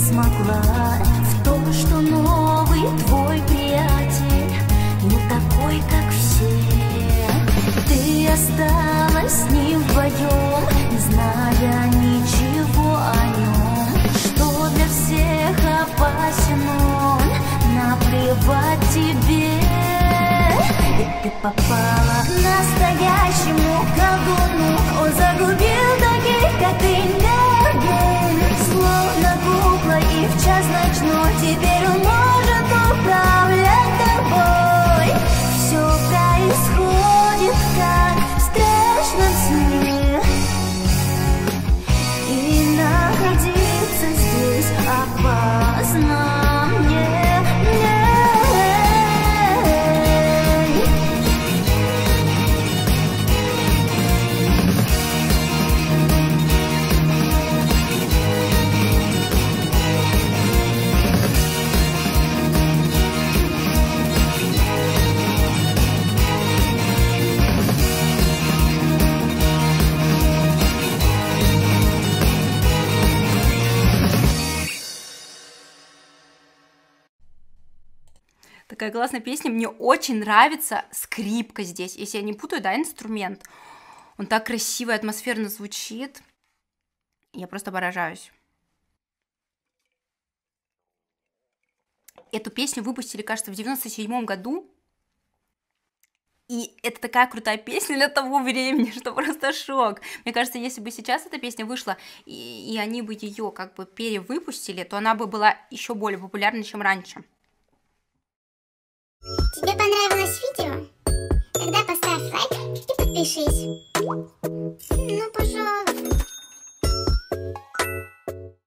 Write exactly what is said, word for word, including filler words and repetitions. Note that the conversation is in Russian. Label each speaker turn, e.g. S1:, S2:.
S1: смогла в том, что новый твой приятель не такой, как все. Ты осталась с ним вдвоем, не зная ничего о нем, что для всех опасен он, наплевать тебе. И ты попала к настоящему колдуну, он загубил таких, как ты, энергии, словно кукла, и в час ночной теперь он может управлять тобой. Все происходит, как в страшном сне, и находиться здесь опасно мне.
S2: Такая классная песня, мне очень нравится скрипка здесь, если я не путаю, да, инструмент. Он так красиво и атмосферно звучит, я просто поражаюсь. Эту песню выпустили, кажется, в девяносто седьмом году, и это такая крутая песня для того времени, что просто шок. Мне кажется, если бы сейчас эта песня вышла, и, и они бы ее как бы перевыпустили, то она бы была еще более популярна, чем раньше.
S3: Тебе понравилось видео? Тогда поставь лайк и подпишись. Ну, пожалуйста.